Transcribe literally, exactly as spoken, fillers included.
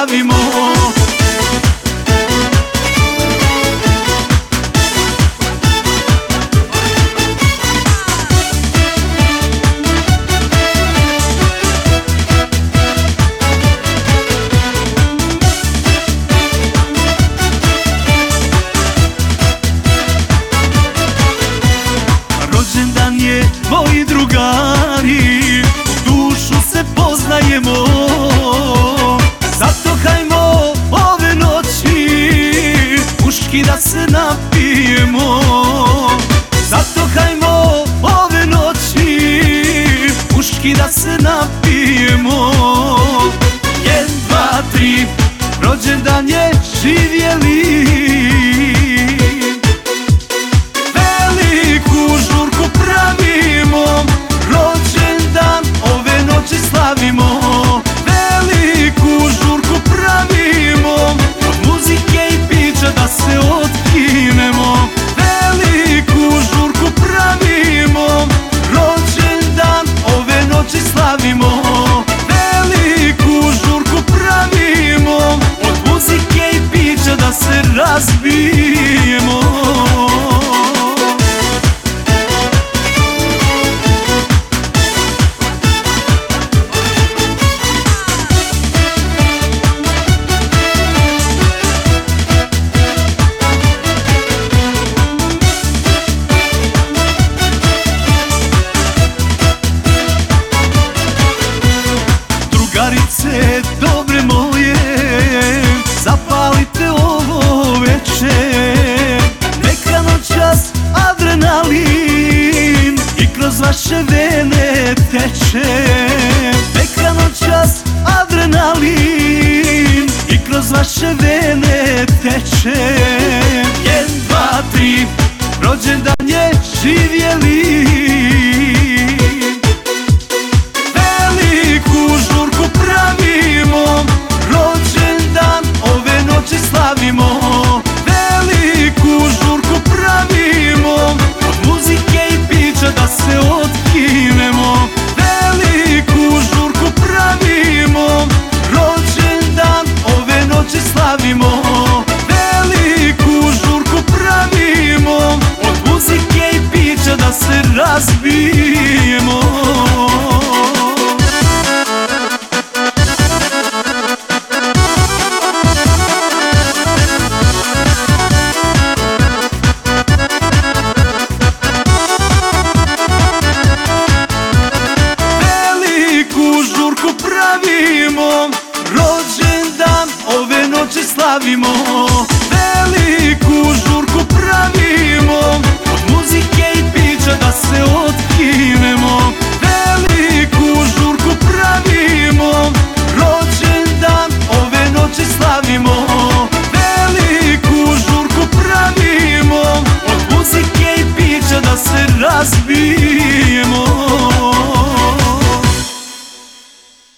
slavimo. Rođendan je moji drugari, u dušu se poznajemo, zato hajmo ove noći muški da se napijemo. Zato hajmo ove noći muški da se napijemo. Jedan, dva, tri, rođendan je živjeli, veliku žurku pravimo, rođendan ove noći slavimo. Veliku žurku pravimo, od muzike i pića da se otkinemo. Veliku žurku pravimo, rođendan ove noći slavimo. Veliku žurku pravimo, od muzike i pića da se razbijemo. Drugarice dobre moje, zapalite ovo večer, neka noćas adrenalin i kroz vaše vene teče. Neka noćas adrenalin i kroz vaše vene teče. Jedan, dva, tri, rođendan je živjeli,